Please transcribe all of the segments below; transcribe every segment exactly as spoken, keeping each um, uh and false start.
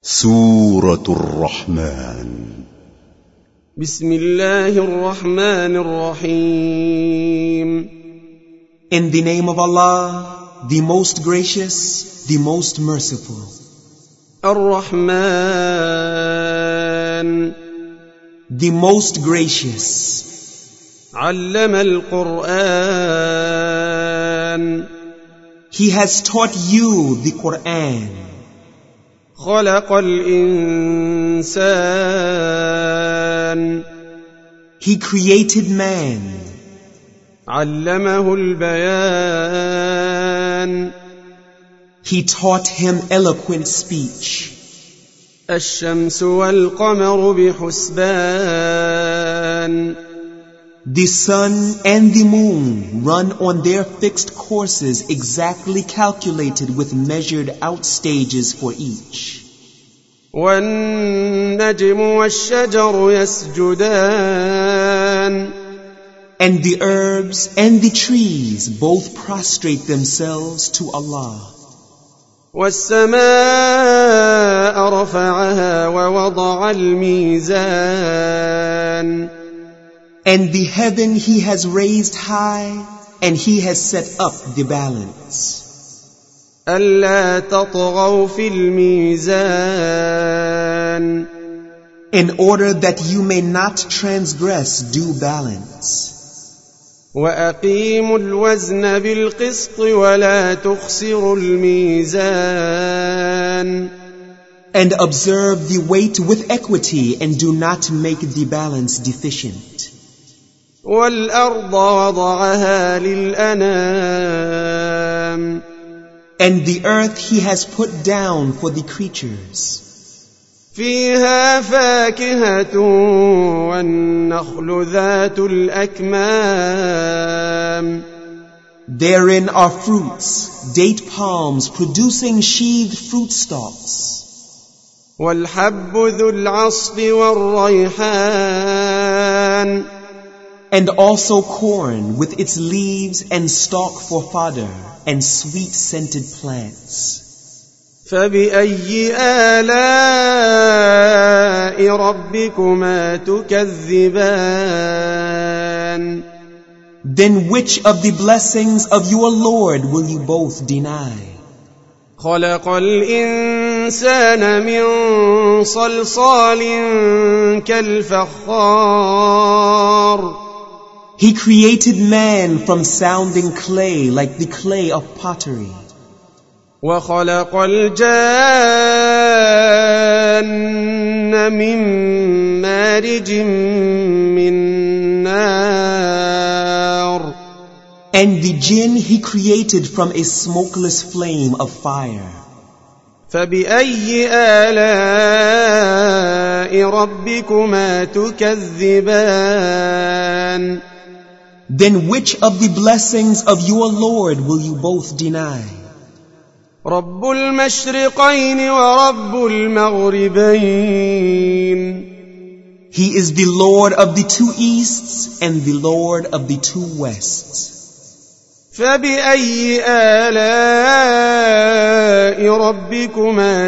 سورة الرحمن. بسم الله الرحمن الرحيم. In the name of Allah, the most gracious, the most merciful. الرحمن, the most gracious. علم القرآن, He has taught you the Quran. خلق الإنسان, He created man. علمه البيان, He taught him eloquent speech. الشمس والقمر بحسبان, The sun and the moon run on their fixed courses exactly calculated with measured out stages for each. والنجم والشجر يسجدان, And the herbs and the trees both prostrate themselves to Allah. والسماء رفعها ووضع الميزان, And the heaven He has raised high, and He has set up the balance. ألا تطغوا في الميزان, In order that you may not transgress due balance. وأقيموا الوزن بالقسط ولا تخسروا الميزان, And observe the weight with equity, and do not make the balance deficient. والأرض وضعها للأنام, And the earth He has put down for the creatures. فيها فاكهة والنخل ذات الأكمام, Therein are fruits, date palms producing sheathed fruit stalks. والحب ذو العصف والريحان, And also corn with its leaves and stalk for fodder, and sweet-scented plants. فبأي آلاء ربكما تكذبان, Then which of the blessings of your Lord will you both deny? خلق الإنسان من صلصال كالفخار, He created man from sounding clay like the clay of pottery. وخلق الجان من مارج من نار, And the jinn He created from a smokeless flame of fire. فبأي آلاء ربكما تكذبان, Then which of the blessings of your Lord will you both deny? رب المشرقين ورب المغربين, He is the Lord of the two easts and the Lord of the two wests. فبأي آلاء ربكما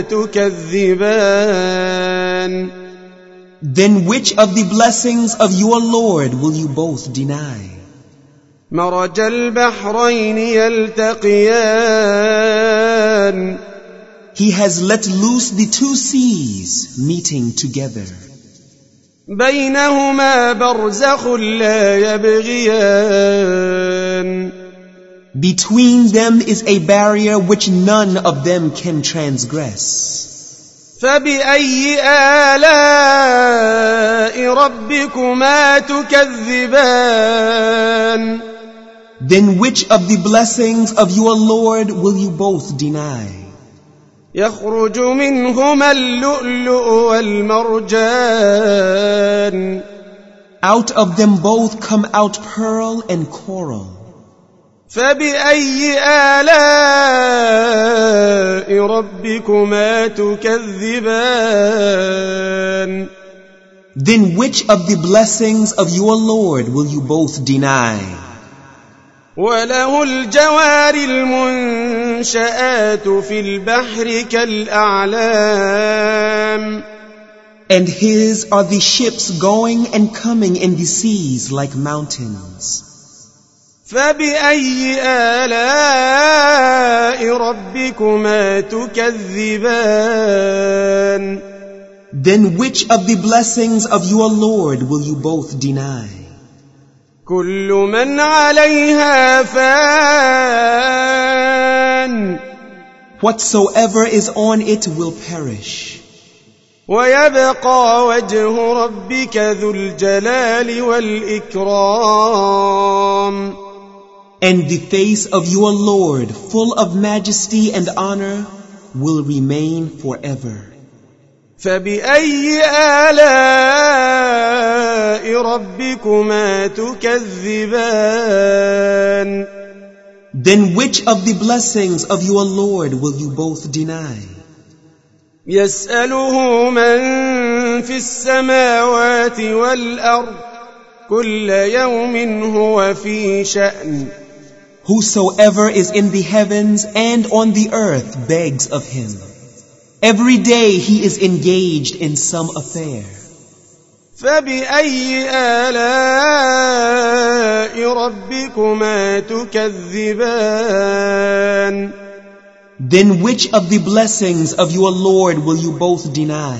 تكذبان, Then which of the blessings of your Lord will you both deny? مرج البحرين يلتقيان, He has let loose the two seas meeting together. بينهما برزخ لا يبغيان, Between them is a barrier which none of them can transgress. فبأي آلاء ربكما تكذبان, Then which of the blessings of your Lord will you both deny? يخرج منهما اللؤلؤ والمرجان, Out of them both come out pearl and coral. فبأي آلاء ربكما تكذبان, Then which of the blessings of your Lord will you both deny? وله الجوار المنشآت في البحر كالأعلام, And his are the ships going and coming in the seas like mountains. فبأي آلاء ربكما تكذبان Then which of the blessings of your Lord will you both deny? كل من عليها فان Whatsoever is on it will perish. ويبقى وجه ربك ذو الجلال والإكرام And the face of your Lord, full of majesty and honor, will remain forever. فبأي آلاء ربكما تكذبان Then which of the blessings of your Lord will you both deny? يسأله من في السماوات والأرض كل يوم هو في شأن Whosoever is in the heavens and on the earth begs of him. Every day he is engaged in some affair. فبأي آلاء ربكما تكذبان Then which of the blessings of your Lord will you both deny?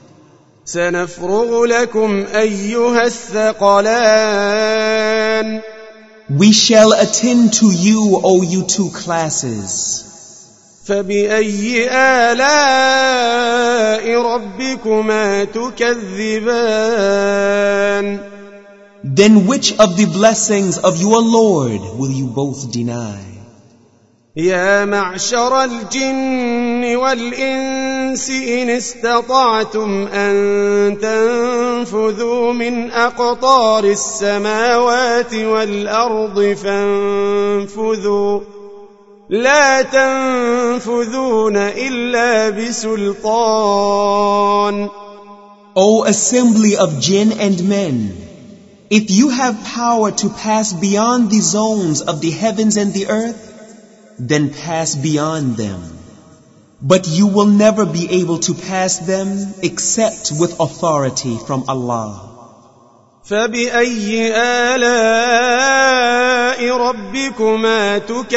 سنفرغ لكم أيها الثقلان We shall attend to you, O you two classes. فبأي آلاء ربكما تكذبان Then which of the blessings of your Lord will you both deny? يا معشر الجن والإنس إن استطعتم أن تنفذوا من أقطار السماوات والأرض فانفذوا لا تنفذون إلا بسلطان O assembly of jinn and men, if you have power to pass beyond the zones of the heavens and the earth, then pass beyond them. But you will never be able to pass them except with authority from Allah. فبأي آلاء ربكما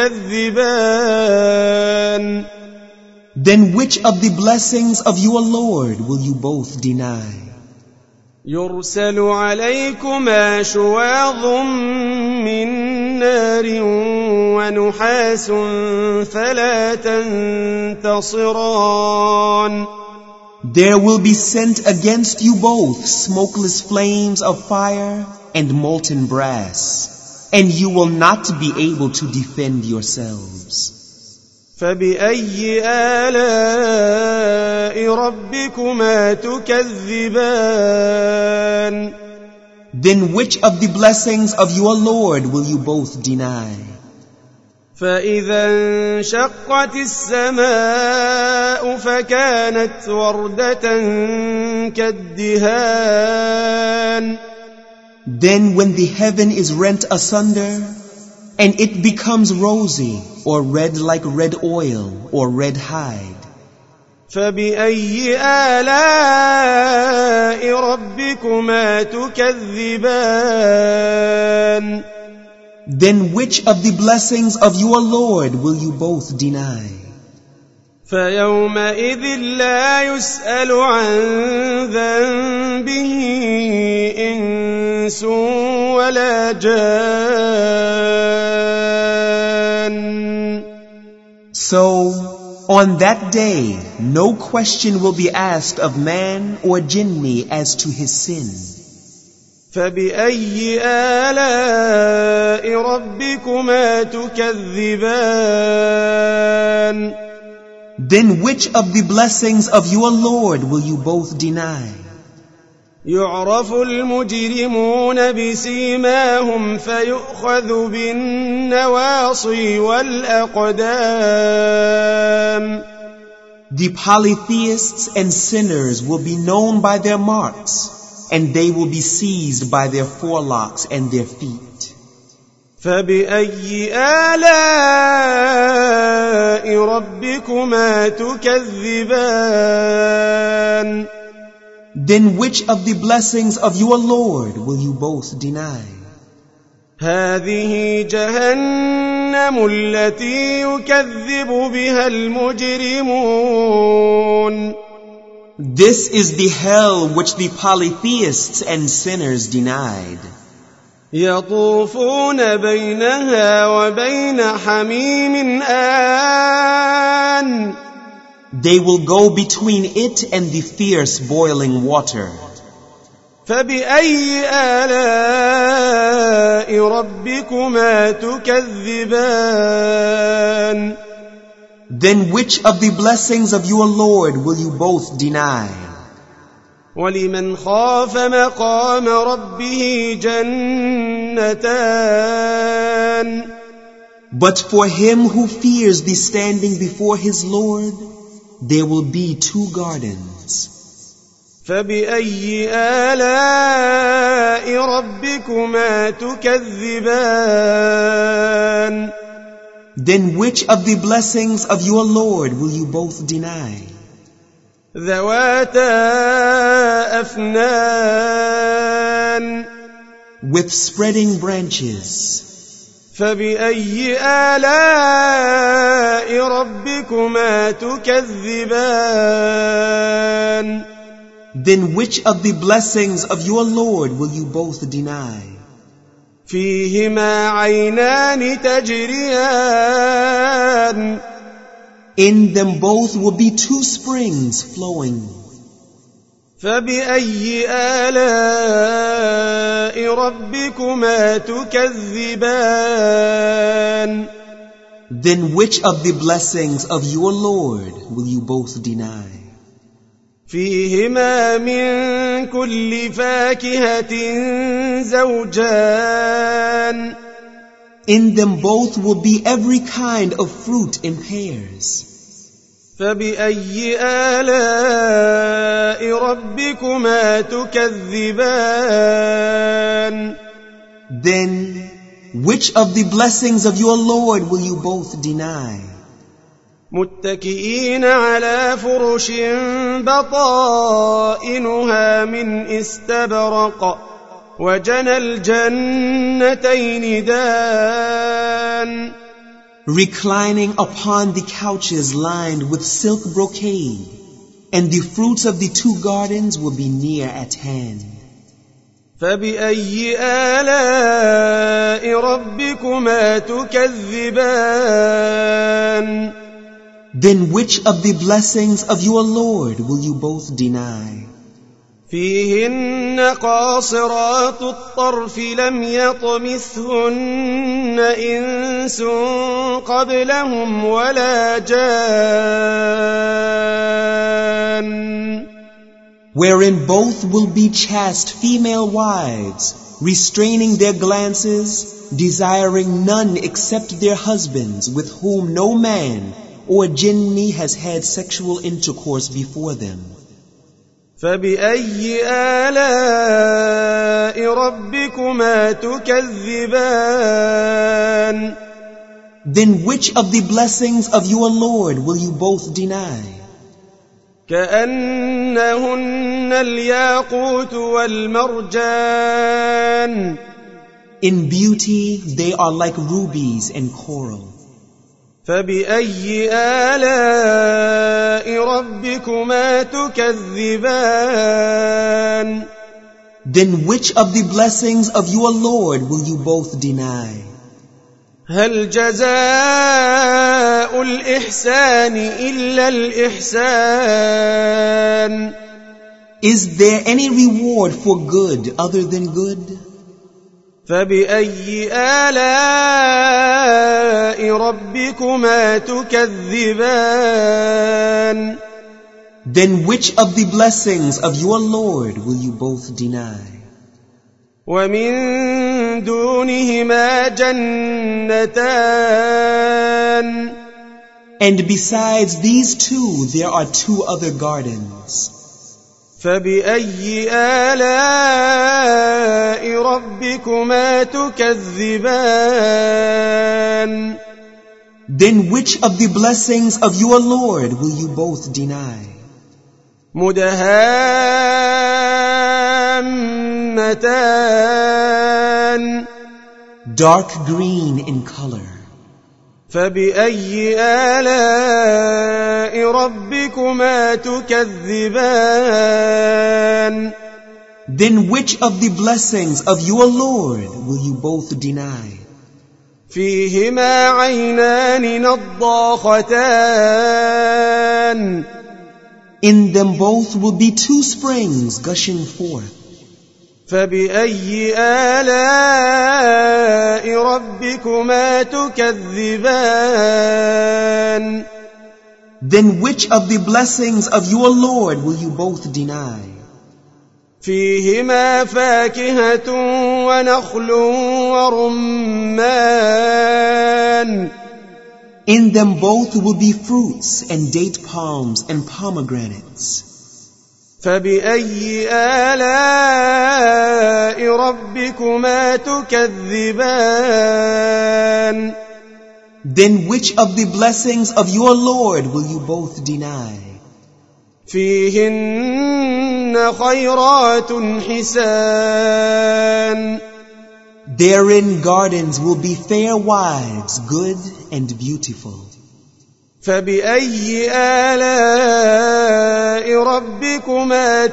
تكذبان Then which of the blessings of your Lord will you both deny? يرسل عليكما شواظ من نار ونحاس فلا تنتصران There will be sent against you both smokeless flames of fire and molten brass, and you will not be able to defend yourselves. فبأي آلاء ربكما تكذبان Then which of the blessings of your Lord will you both deny? فإذا انشقت السماء فكانت وردة كالدهان Then when the heaven is rent asunder, and it becomes rosy, or red like red oil, or red hide. فبأي آلاء ربكما تكذبان Then which of the blessings of your Lord will you both deny? فيومئذ لا يسأل عن ذنبه إنس ولا جان So, on that day, no question will be asked of man or jinni as to his sin. فبأي آلاء ربكما تكذبان Then which of the blessings of your Lord will you both deny? يعرف المجرمون بسيماهم فيؤخذ بالنواصي والأقدام The polytheists and sinners will be known by their marks, and they will be seized by their forelocks and their feet. فبأي آلاء ربكما تكذبان Then which of the blessings of your Lord will you both deny? هذه جهنم التي يكذب بها المجرمون. This is the hell which the polytheists and sinners denied. يطوفون بينها وبين حميم آن. They will go between it and the fierce boiling water. فبأي آلاء ربكما تكذبان. Then which of the blessings of your Lord will you both deny? ولمن خاف مقام ربه جنتان. But for him who fears the standing before his Lord, there will be two gardens. فبأي آلاء ربكما تكذبان. Then which of the blessings of your Lord will you both deny? ذواتا أفنان. With spreading branches. فبأي آلاء ربكما تكذبان. Then which of the blessings of your Lord will you both deny? فيهما عينان تجريان. In them both will be two springs flowing. فبأي آلاء ربكما تكذبان. Then which of the blessings of your Lord will you both deny? فيهما من كل فاكهة زوجان. In them both will be every kind of fruit in pairs. فبأي آلاء ربكما تكذبان. Then which of the blessings of your Lord will you both deny? متكئين على فرش بطائنها من استبرق وجنى الجنتين دان. Reclining upon the couches lined with silk brocade, and the fruits of the two gardens will be near at hand. فبأي آلاء ربكما تكذبان. Then which of the blessings of your Lord will you both deny? فيهن قاصرات الطرف لم يطمثهن إنس قبلهم ولا جان. Wherein both will be chaste female wives, restraining their glances, desiring none except their husbands, with whom no man or jinni has had sexual intercourse before them. فبأي آلاء ربكما تكذبان. Then which of the blessings of your Lord will you both deny? كأنهن الياقوت والمرجان. In beauty they are like rubies and coral. فبأي آلاء ربكما تكذبان. Then which of the blessings of your Lord will you both deny? هل جزاء الإحسان إلا الإحسان. Is there any reward for good other than good? فبأي آلاء ربكما تكذبان. Then which of the blessings of your Lord will you both deny? ومن دونهما جنتان. And besides these two there are two other gardens. فبأي آلاء ربكما تكذبان. Then which of the blessings of your Lord will you both deny? مدهان مدهنتان dark green in color. فبأي آلاء ربكما تكذبان Then which of the blessings of your Lord will you both deny? فيهما عينان نضاختان In them both will be two springs gushing forth. فبأي آلاء ربكما تكذبان Then which of the blessings of your Lord will you both deny? فيهما فاكهة ونخل ورمان In them both will be fruits and date palms and pomegranates. فبأي آلاء ربكما تكذبان Then which of the blessings of your Lord will you both deny? فيهن خيرات حسان Therein gardens will be fair wives, good and beautiful. فبأي آلاء ربكما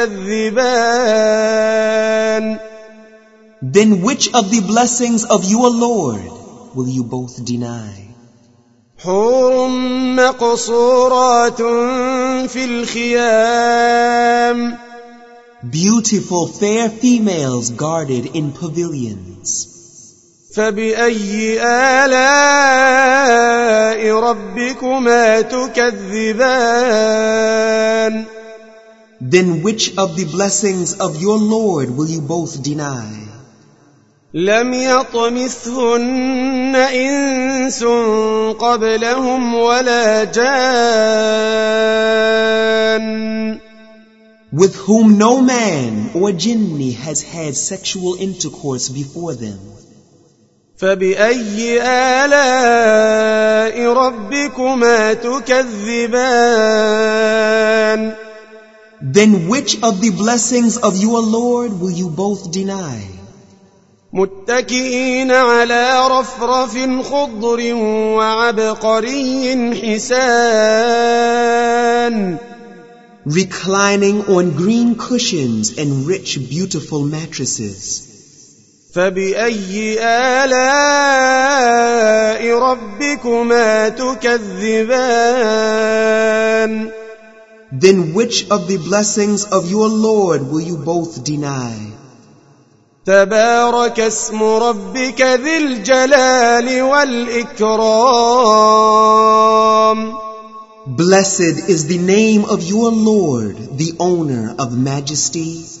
تكذبان Then which of the blessings of your Lord will you both deny? حور مقصورات في الخيام Beautiful fair females guarded in pavilions. فبأي آلاء ربكما تكذبان Then which of the blessings of your Lord will you both deny? لم يطمثهن إنس قبلهم ولا جان With whom no man or jinni has had sexual intercourse before them. فبأي آلاء ربكما تكذبان Then which of the blessings of your Lord will you both deny? متكئين على رفرف خضر وعبقري حسان Reclining on green cushions and rich beautiful mattresses. فبأي آلاء ربكما تكذبان Then which of the blessings of your Lord will you both deny? تبارك اسم ربك ذي الجلال والإكرام Blessed is the name of your Lord, the owner of majesty